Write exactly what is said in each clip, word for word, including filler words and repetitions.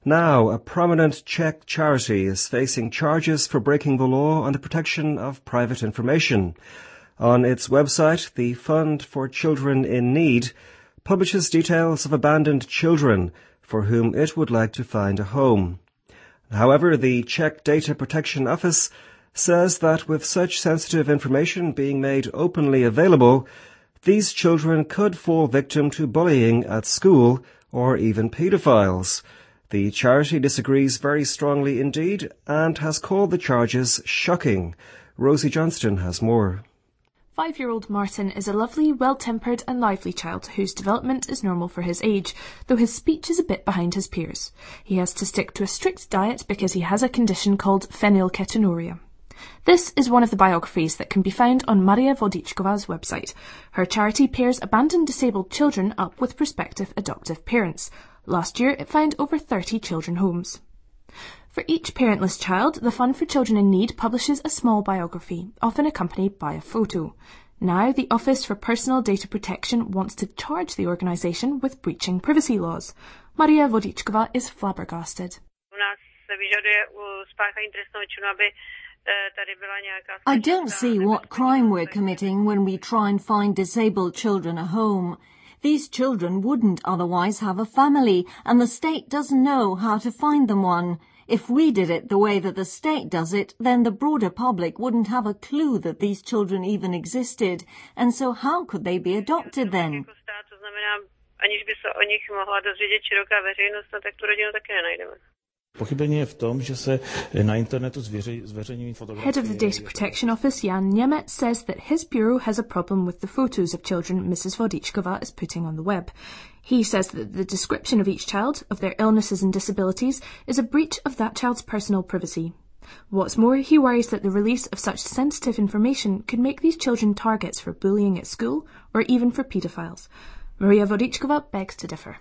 Now, a prominent Czech charity is facing charges for breaking the law on the protection of private information. On its website, the Fund for Children in Need publishes details of abandoned children for whom it would like to find a home. However, the Czech Data Protection Office says that with such sensitive information being made openly available, these children could fall victim to bullying at school or even paedophiles. The charity disagrees very strongly indeed and has called the charges shocking. Rosie Johnston has more. Five-year-old Martin is a lovely, well-tempered and lively child whose development is normal for his age, though his speech is a bit behind his peers. He has to stick to a strict diet because he has a condition called phenylketonuria. This is one of the biographies that can be found on Maria Vodičkova's website. Her charity pairs abandoned disabled children up with prospective adoptive parents. Last year, it found over thirty children homes. For each parentless child, the Fund for Children in Need publishes a small biography, often accompanied by a photo. Now, the Office for Personal Data Protection wants to charge the organisation with breaching privacy laws. Maria Vodičkova is flabbergasted. I don't see what crime we're committing when we try and find disabled children a home. These children wouldn't otherwise have a family, and the state doesn't know how to find them one. If we did it the way that the state does it, then the broader public wouldn't have a clue that these children even existed, and so how could they be adopted then? Head of the Data Protection Office, Jan Niemet, says that his bureau has a problem with the photos of children Missus Vodičkova is putting on the web. He says that the description of each child, of their illnesses and disabilities, is a breach of that child's personal privacy. What's more, he worries that the release of such sensitive information could make these children targets for bullying at school or even for paedophiles. Maria Vodičkova begs to differ.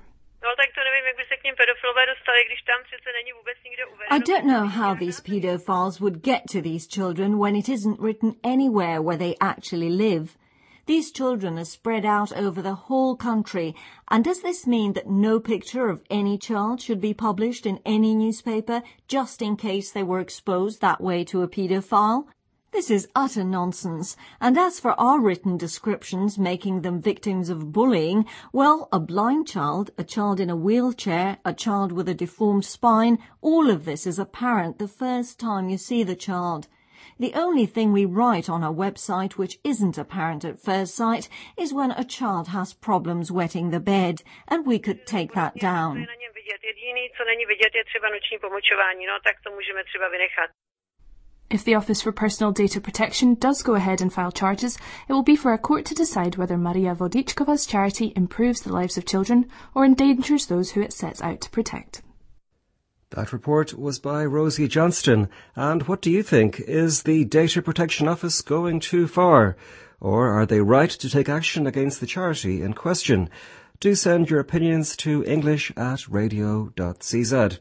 I don't know how these paedophiles would get to these children when it isn't written anywhere where they actually live. These children are spread out over the whole country, and does this mean that no picture of any child should be published in any newspaper just in case they were exposed that way to a paedophile? This is utter nonsense, and as for our written descriptions making them victims of bullying, well, a blind child, a child in a wheelchair, a child with a deformed spine, all of this is apparent the first time you see the child. The only thing we write on our website which isn't apparent at first sight is when a child has problems wetting the bed, and we could take that down. If the Office for Personal Data Protection does go ahead and file charges, it will be for a court to decide whether Maria Vodičkova's charity improves the lives of children or endangers those who it sets out to protect. That report was by Rosie Johnston. And what do you think? Is the Data Protection Office going too far? Or are they right to take action against the charity in question? Do send your opinions to english at radio dot c z.